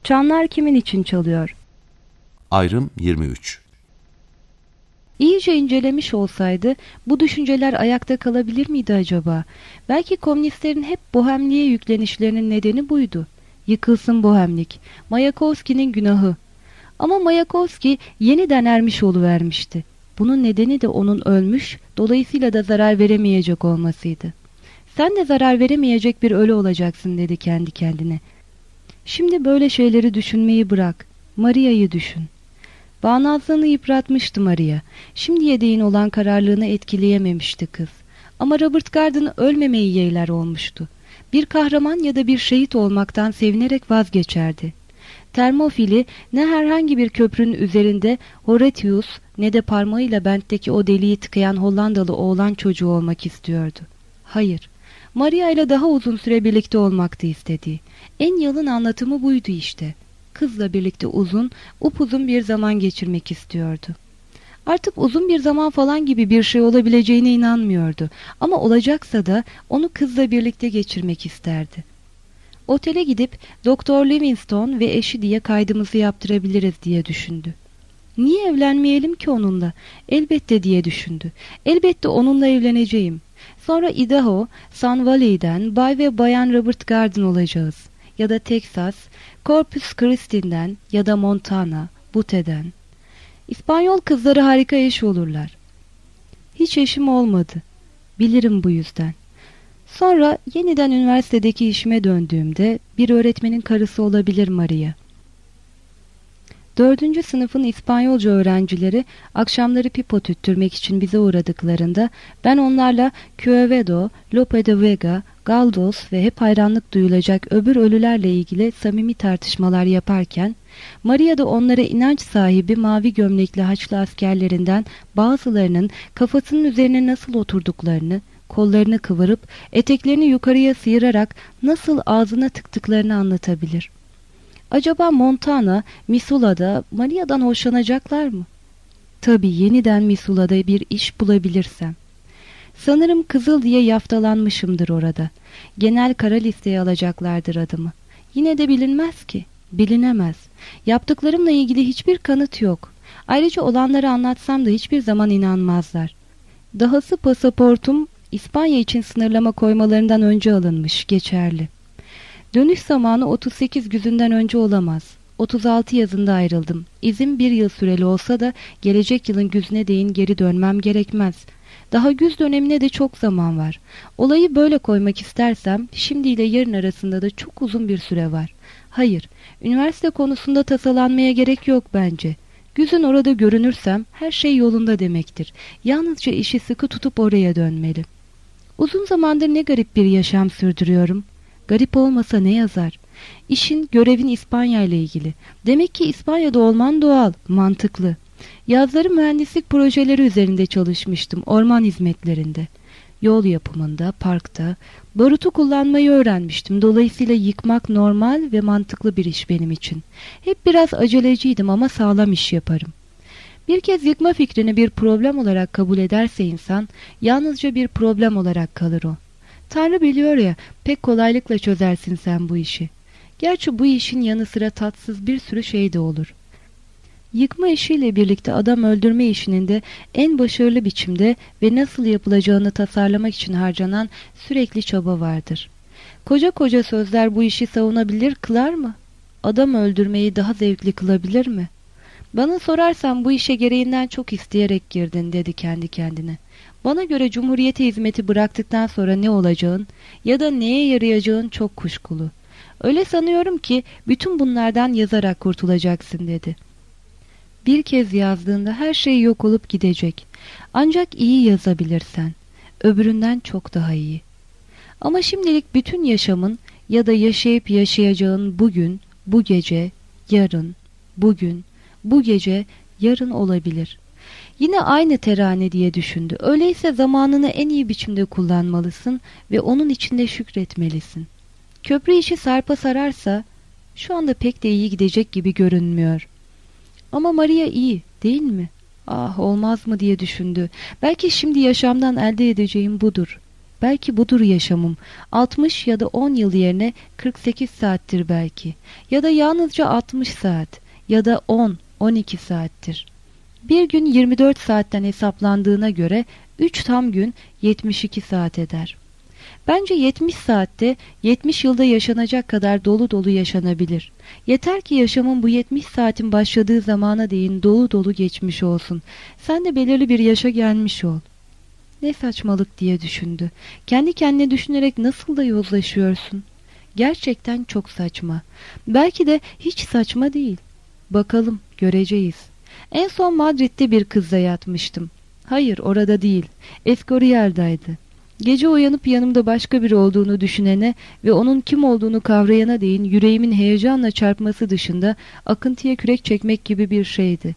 Çanlar kimin için çalıyor? Ayrım 23. İyice incelemiş olsaydı bu düşünceler ayakta kalabilir miydi acaba? Belki komünistlerin hep bohemliğe yüklenişlerinin nedeni buydu. Yıkılsın bohemlik, Mayakovski'nin günahı. Ama Mayakovski yeniden ermiş oluvermişti. Bunun nedeni de onun ölmüş, dolayısıyla da zarar veremeyecek olmasıydı. Sen de zarar veremeyecek bir ölü olacaksın dedi kendi kendine. Şimdi böyle şeyleri düşünmeyi bırak. Maria'yı düşün. Bağnazlığını yıpratmıştı Maria. Şimdiye değin olan kararlılığını etkileyememişti kız. Ama Robert Garden ölmemeyi yeğler olmuştu. Bir kahraman ya da bir şehit olmaktan sevinerek vazgeçerdi. Termofili ne herhangi bir köprünün üzerinde Horatius ne de parmağıyla bentteki o deliği tıkayan Hollandalı oğlan çocuğu olmak istiyordu. Hayır, Maria ile daha uzun süre birlikte olmaktı istediği. En yalın anlatımı buydu işte. Kızla birlikte upuzun bir zaman geçirmek istiyordu. Artık uzun bir zaman falan gibi bir şey olabileceğine inanmıyordu. Ama olacaksa da onu kızla birlikte geçirmek isterdi. Otele gidip Doktor Livingstone ve eşi diye kaydımızı yaptırabiliriz diye düşündü. Niye evlenmeyelim ki onunla? Elbette diye düşündü. Elbette onunla evleneceğim. Sonra Idaho, Sun Valley'den Bay ve Bayan Robert Garden olacağız. Ya da Texas, Corpus Christi'den ya da Montana, Butte'den. İspanyol kızları harika eş olurlar. Hiç eşim olmadı. Bilirim bu yüzden. Sonra yeniden üniversitedeki işime döndüğümde bir öğretmenin karısı olabilir Maria. 4. sınıfın İspanyolca öğrencileri akşamları pipo tüttürmek için bize uğradıklarında ben onlarla Quevedo, Lope de Vega, Galdós ve hep hayranlık duyulacak öbür ölülerle ilgili samimi tartışmalar yaparken Maria da onlara inanç sahibi mavi gömlekli Haçlı askerlerinden bazılarının kafasının üzerine nasıl oturduklarını, kollarını kıvırıp eteklerini yukarıya sıyırarak nasıl ağzına tıktıklarını anlatabilir. Acaba Montana, Missoula'da Maria'dan hoşlanacaklar mı? Tabii yeniden Missoula'da bir iş bulabilirsem. Sanırım Kızıl diye yaftalanmışımdır orada. Genel kara listeye alacaklardır adımı. Yine de bilinmez ki. Bilinemez. Yaptıklarımla ilgili hiçbir kanıt yok. Ayrıca olanları anlatsam da hiçbir zaman inanmazlar. Dahası pasaportum İspanya için sınırlama koymalarından önce alınmış, geçerli. Dönüş zamanı 38 güzünden önce olamaz. 36 yazında ayrıldım. İzin 1 yıl süreli olsa da gelecek yılın güzüne değin geri dönmem gerekmez. Daha güz dönemine de çok zaman var. Olayı böyle koymak istersem şimdi ile yarın arasında da çok uzun bir süre var. Hayır, üniversite konusunda tasalanmaya gerek yok bence. Güzün orada görünürsem her şey yolunda demektir. Yalnızca işi sıkı tutup oraya dönmeli. Uzun zamandır ne garip bir yaşam sürdürüyorum. Garip olmasa ne yazar? İşin, görevin İspanya ile ilgili. Demek ki İspanya'da olman doğal, mantıklı. Yazları mühendislik projeleri üzerinde çalışmıştım, orman hizmetlerinde. Yol yapımında, parkta, barutu kullanmayı öğrenmiştim. Dolayısıyla yıkmak normal ve mantıklı bir iş benim için. Hep biraz aceleciydim ama sağlam iş yaparım. Bir kez yıkma fikrini bir problem olarak kabul ederse insan, yalnızca bir problem olarak kalır o. Tanrı biliyor ya, pek kolaylıkla çözersin sen bu işi. Gerçi bu işin yanı sıra tatsız bir sürü şey de olur. Yıkma işiyle birlikte adam öldürme işinin de en başarılı biçimde ve nasıl yapılacağını tasarlamak için harcanan sürekli çaba vardır. Koca koca sözler bu işi savunabilir kılar mı? Adam öldürmeyi daha zevkli kılabilir mi? Bana sorarsan bu işe gereğinden çok isteyerek girdin dedi kendi kendine. Bana göre Cumhuriyete hizmeti bıraktıktan sonra ne olacağın ya da neye yarayacağın çok kuşkulu. Öyle sanıyorum ki bütün bunlardan yazarak kurtulacaksın dedi. Bir kez yazdığında her şey yok olup gidecek. Ancak iyi yazabilirsen. Öbüründen çok daha iyi. Ama şimdilik bütün yaşamın ya da yaşayıp yaşayacağın bugün, bu gece, yarın, bugün, bu gece, yarın olabilir. Yine aynı terane diye düşündü. Öyleyse zamanını en iyi biçimde kullanmalısın ve onun içinde şükretmelisin. Köprü işi sarpa sararsa şu anda pek de iyi gidecek gibi görünmüyor. Ama Maria iyi, değil mi? Ah olmaz mı diye düşündü. Belki şimdi yaşamdan elde edeceğim budur. Belki budur yaşamım. 60 ya da 10 yıl yerine 48 saattir belki. Ya da yalnızca 60 saat. Ya da 10-12 saattir. Bir gün 24 saatten hesaplandığına göre 3 tam gün 72 saat eder. Bence 70 saatte 70 yılda yaşanacak kadar dolu dolu yaşanabilir. Yeter ki yaşamın bu 70 saatin başladığı zamana değin dolu dolu geçmiş olsun. Sen de belirli bir yaşa gelmiş ol. Ne saçmalık diye düşündü. Kendi kendine düşünerek nasıl da yozlaşıyorsun. Gerçekten çok saçma. Belki de hiç saçma değil. Bakalım, göreceğiz. En son Madrid'de bir kızla yatmıştım. Hayır, orada değil. Escorial'daydı. Gece uyanıp yanımda başka biri olduğunu düşünene ve onun kim olduğunu kavrayana değin yüreğimin heyecanla çarpması dışında akıntıya kürek çekmek gibi bir şeydi.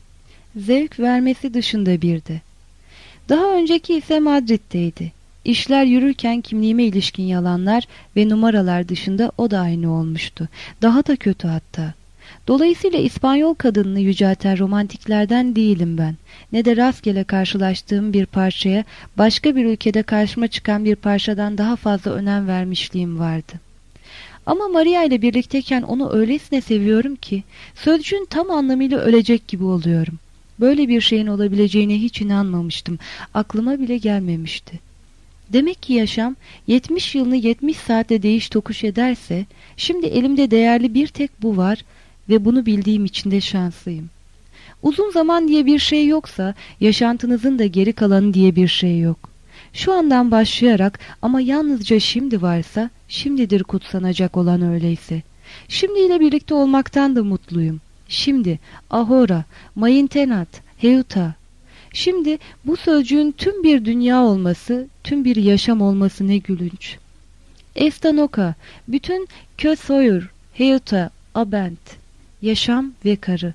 Zevk vermesi dışında birdi. Daha önceki ise Madrid'deydi. İşler yürürken kimliğime ilişkin yalanlar ve numaralar dışında o da aynı olmuştu. Daha da kötü hatta. Dolayısıyla İspanyol kadınını yücelten romantiklerden değilim ben. Ne de rastgele karşılaştığım bir parçaya başka bir ülkede karşıma çıkan bir parçadan daha fazla önem vermişliğim vardı. Ama Maria ile birlikteyken onu öylesine seviyorum ki sözcüğün tam anlamıyla ölecek gibi oluyorum. Böyle bir şeyin olabileceğine hiç inanmamıştım. Aklıma bile gelmemişti. Demek ki yaşam 70 yılını 70 saatte değiş tokuş ederse şimdi elimde değerli bir tek bu var ve bunu bildiğim için de şanslıyım. Uzun zaman diye bir şey yoksa yaşantınızın da geri kalanı diye bir şey yok. Şu andan başlayarak ama yalnızca şimdi varsa şimdidir kutsanacak olan öyleyse. Şimdiyle birlikte olmaktan da mutluyum. Şimdi, ahora, maintenat, heuta. Şimdi bu sözcüğün tüm bir dünya olması, tüm bir yaşam olması ne gülünç. Estanoka, bütün kösoyur, heuta, abent, yaşam ve karı.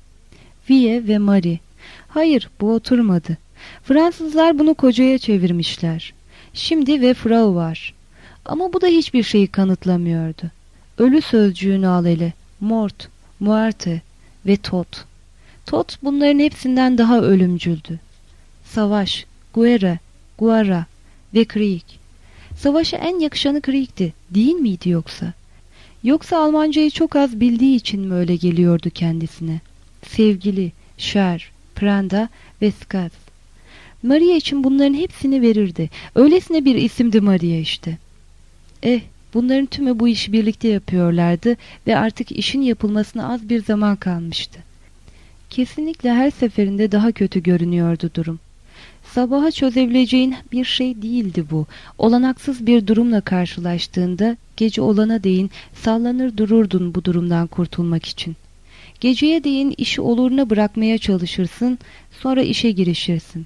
Vie ve Marie. Hayır, bu oturmadı. Fransızlar bunu kocaya çevirmişler. Şimdi ve Frau var. Ama bu da hiçbir şeyi kanıtlamıyordu. Ölü sözcüğünü al ele. Mort, muerte ve tot. Tot bunların hepsinden daha ölümcüldü. Savaş, guerra, guerra ve Krieg. Savaşa en yakışanı Krieg'ti, değil miydi yoksa? Yoksa Almancayı çok az bildiği için mi öyle geliyordu kendisine? Sevgili, şer, prenda ve skaz. Maria için bunların hepsini verirdi. Öylesine bir isimdi Maria işte. Bunların tümü bu işi birlikte yapıyorlardı ve artık işin yapılmasına az bir zaman kalmıştı. Kesinlikle her seferinde daha kötü görünüyordu durum. Sabaha çözebileceğin bir şey değildi bu. Olanaksız bir durumla karşılaştığında gece olana değin sallanır dururdun bu durumdan kurtulmak için. Geceye değin işi oluruna bırakmaya çalışırsın, sonra işe girişirsin.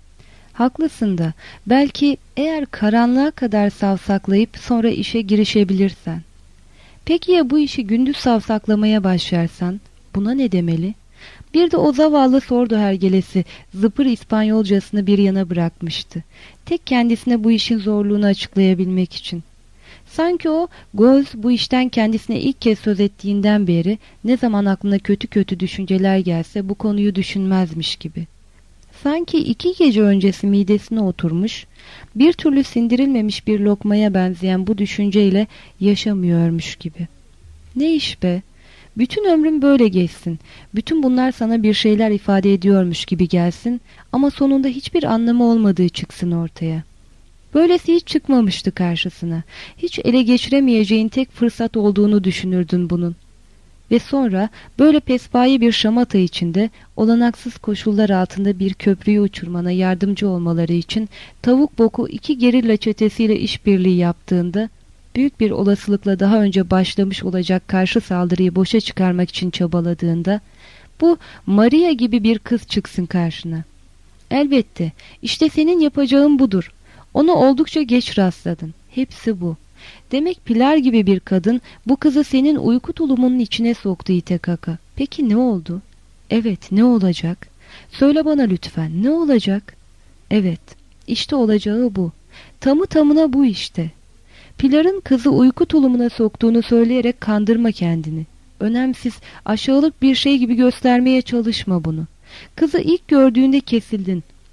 Haklısın da belki eğer karanlığa kadar savsaklayıp sonra işe girişebilirsen. Peki ya bu işi gündüz savsaklamaya başlarsan buna ne demeli? Bir de o zavallı sordu hergelesi zıpır İspanyolcasını bir yana bırakmıştı. Tek kendisine bu işin zorluğunu açıklayabilmek için. Sanki o Göz bu işten kendisine ilk kez söz ettiğinden beri ne zaman aklına kötü kötü düşünceler gelse bu konuyu düşünmezmiş gibi. Sanki 2 gece öncesi midesine oturmuş, bir türlü sindirilmemiş bir lokmaya benzeyen bu düşünceyle yaşamıyormuş gibi. Ne iş be? Bütün ömrün böyle geçsin. Bütün bunlar sana bir şeyler ifade ediyormuş gibi gelsin ama sonunda hiçbir anlamı olmadığı çıksın ortaya. Böylesi hiç çıkmamıştı karşısına. Hiç ele geçiremeyeceğin tek fırsat olduğunu düşünürdün bunun. Ve sonra böyle pespaye bir şamata içinde olanaksız koşullar altında bir köprüyü uçurmana yardımcı olmaları için tavuk boku 2 gerilla çetesiyle işbirliği yaptığında büyük bir olasılıkla daha önce başlamış olacak karşı saldırıyı boşa çıkarmak için çabaladığında bu Maria gibi bir kız çıksın karşına. Elbette işte senin yapacağın budur. Ona oldukça geç rastladın. Hepsi bu. Demek Pilar gibi bir kadın bu kızı senin uyku tulumunun içine soktu İtekaka. Peki ne oldu? Evet, ne olacak? Söyle bana lütfen, ne olacak? Evet, işte olacağı bu. Tamı tamına bu işte. Pilar'ın kızı uyku tulumuna soktuğunu söyleyerek kandırma kendini. Önemsiz, aşağılık bir şey gibi göstermeye çalışma bunu. Kızı ilk gördüğünde kesildin.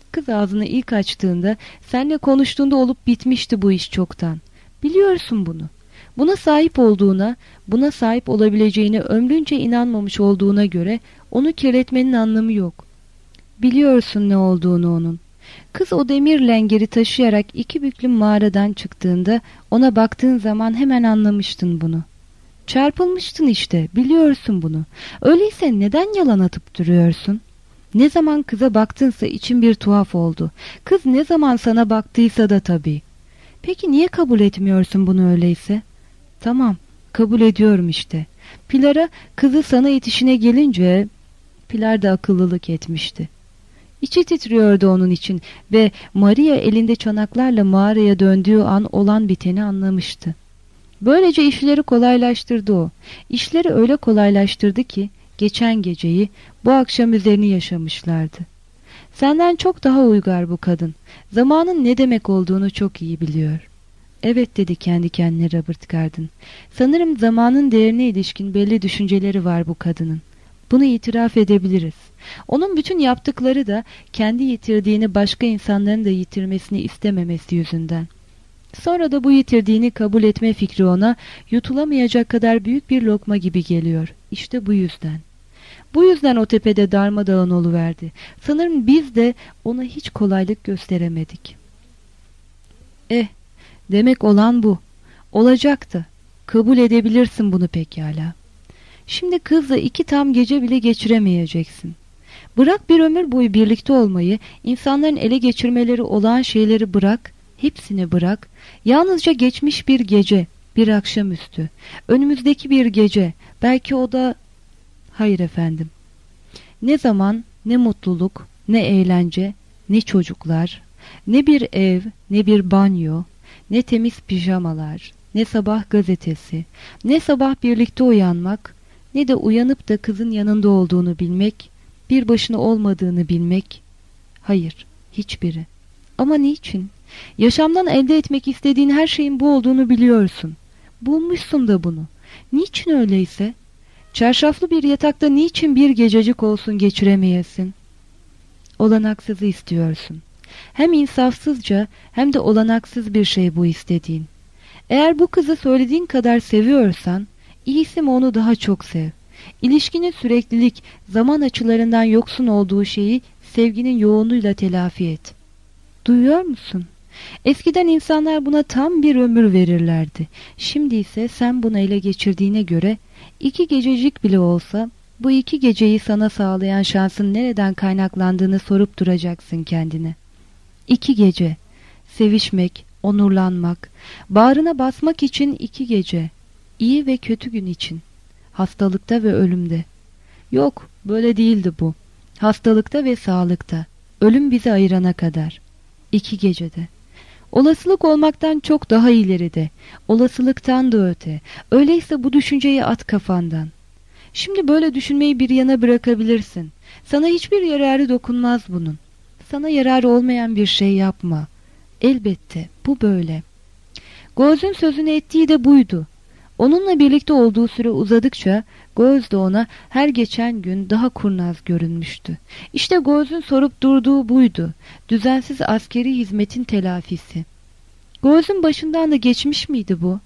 Kız ağzını ilk açtığında, seninle konuştuğunda olup bitmişti bu iş çoktan. Biliyorsun bunu. Buna sahip olduğuna, buna sahip olabileceğine ömrünce inanmamış olduğuna göre onu kirletmenin anlamı yok. Biliyorsun ne olduğunu onun. Kız o demir lengeri taşıyarak iki büklüm mağaradan çıktığında ona baktığın zaman hemen anlamıştın bunu. Çarpılmıştın işte, biliyorsun bunu. Öyleyse neden yalan atıp duruyorsun? Ne zaman kıza baktınsa için bir tuhaf oldu. Kız ne zaman sana baktıysa da tabii. Peki niye kabul etmiyorsun bunu öyleyse? Tamam, kabul ediyorum işte. Pilar'a kızı sana itişine gelince... Pilar da akıllılık etmişti. İçi titriyordu onun için ve Maria elinde çanaklarla mağaraya döndüğü an olan biteni anlamıştı. Böylece işleri kolaylaştırdı o. İşleri öyle kolaylaştırdı ki geçen geceyi bu akşam üzerini yaşamışlardı. Senden çok daha uygar bu kadın. Zamanın ne demek olduğunu çok iyi biliyor. Evet dedi kendi kendine Robert Garden. Sanırım zamanın değerine ilişkin belli düşünceleri var bu kadının. Bunu itiraf edebiliriz. Onun bütün yaptıkları da kendi yitirdiğini başka insanların da yitirmesini istememesi yüzünden. Sonra da bu yitirdiğini kabul etme fikri ona yutulamayacak kadar büyük bir lokma gibi geliyor. İşte bu yüzden. Bu yüzden o tepede darmadağın oluverdi. Sanırım biz de ona hiç kolaylık gösteremedik. Demek olan bu. Olacaktı. Kabul edebilirsin bunu pekala. Şimdi kızla 2 tam gece bile geçiremeyeceksin. Bırak bir ömür boyu birlikte olmayı, insanların ele geçirmeleri olağan şeyleri bırak, hepsini bırak. Yalnızca geçmiş bir gece, bir akşamüstü, önümüzdeki bir gece, belki o da... Hayır efendim. Ne zaman, ne mutluluk, ne eğlence, ne çocuklar, ne bir ev, ne bir banyo, ne temiz pijamalar, ne sabah gazetesi, ne sabah birlikte uyanmak, ne de uyanıp da kızın yanında olduğunu bilmek, bir başına olmadığını bilmek. Hayır, hiçbiri. Ama niçin? Yaşamdan elde etmek istediğin her şeyin bu olduğunu biliyorsun. Bulmuşsun da bunu. Niçin öyleyse? Çarşaflı bir yatakta niçin bir gececik olsun geçiremeyesin? Olanaksızı istiyorsun. Hem insafsızca hem de olanaksız bir şey bu istediğin. Eğer bu kızı söylediğin kadar seviyorsan, iyisi mi onu daha çok sev. İlişkinin süreklilik, zaman açılarından yoksun olduğu şeyi sevginin yoğunluğuyla telafi et. Duyuyor musun? Eskiden insanlar buna tam bir ömür verirlerdi. Şimdi ise sen bunu ele geçirdiğine göre 2 gececik bile olsa bu 2 geceyi sana sağlayan şansın nereden kaynaklandığını sorup duracaksın kendine. 2 gece. Sevişmek, onurlanmak, bağrına basmak için 2 gece. İyi ve kötü gün için. Hastalıkta ve ölümde. Yok, böyle değildi bu. Hastalıkta ve sağlıkta. Ölüm bizi ayırana kadar. 2 gecede. Olasılık olmaktan çok daha ileride. Olasılıktan da öte. Öyleyse bu düşünceyi at kafandan. Şimdi böyle düşünmeyi bir yana bırakabilirsin. Sana hiçbir yararı dokunmaz bunun. Sana yararı olmayan bir şey yapma. Elbette bu böyle. Göz'ün sözünü ettiği de buydu. Onunla birlikte olduğu süre uzadıkça Göz de ona her geçen gün daha kurnaz görünmüştü. İşte Göz'ün sorup durduğu buydu. Düzensiz askeri hizmetin telafisi. Göz'ün başından da geçmiş miydi bu?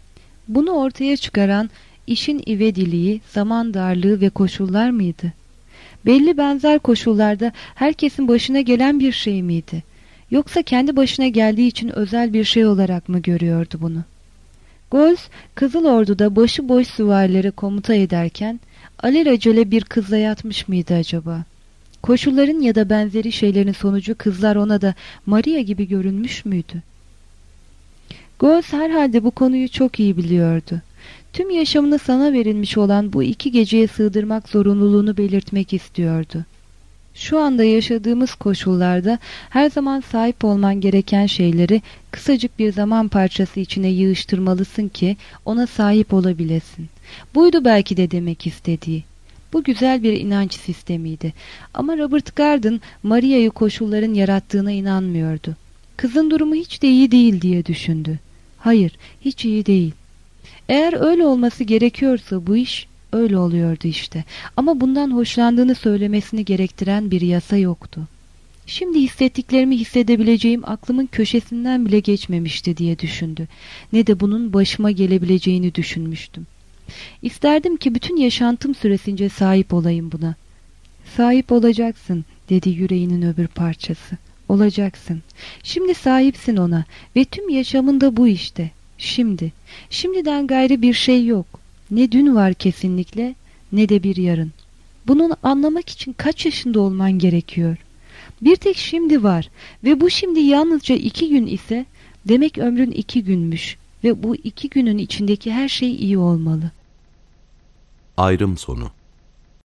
Bunu ortaya çıkaran işin ivediliği, zaman darlığı ve koşullar mıydı? Belli benzer koşullarda herkesin başına gelen bir şey miydi? Yoksa kendi başına geldiği için özel bir şey olarak mı görüyordu bunu? Göz, Kızıl Ordu'da başıboş süvarilere komuta ederken alelacele bir kızla yatmış mıydı acaba? Koşulların ya da benzeri şeylerin sonucu kızlar ona da Maria gibi görünmüş müydü? Göz herhalde bu konuyu çok iyi biliyordu. Tüm yaşamını sana verilmiş olan bu 2 geceye sığdırmak zorunluluğunu belirtmek istiyordu. Şu anda yaşadığımız koşullarda her zaman sahip olman gereken şeyleri kısacık bir zaman parçası içine yığıştırmalısın ki ona sahip olabilesin. Buydu belki de demek istediği. Bu güzel bir inanç sistemiydi. Ama Robert Garden Maria'yı koşulların yarattığına inanmıyordu. Kızın durumu hiç de iyi değil diye düşündü. Hayır, hiç iyi değil. Eğer öyle olması gerekiyorsa bu iş öyle oluyordu işte. Ama bundan hoşlandığını söylemesini gerektiren bir yasa yoktu. Şimdi hissettiklerimi hissedebileceğim aklımın köşesinden bile geçmemişti diye düşündü. Ne de bunun başıma gelebileceğini düşünmüştüm. İsterdim ki bütün yaşantım süresince sahip olayım buna. Sahip olacaksın, dedi yüreğinin öbür parçası. Olacaksın. Şimdi sahipsin ona ve tüm yaşamında bu işte. Şimdi. Şimdiden gayrı bir şey yok. Ne dün var kesinlikle, ne de bir yarın. Bunu anlamak için kaç yaşında olman gerekiyor? Bir tek şimdi var ve bu şimdi yalnızca 2 gün ise demek ömrün 2 günmüş ve bu 2 günün içindeki her şey iyi olmalı. Ayrım sonu.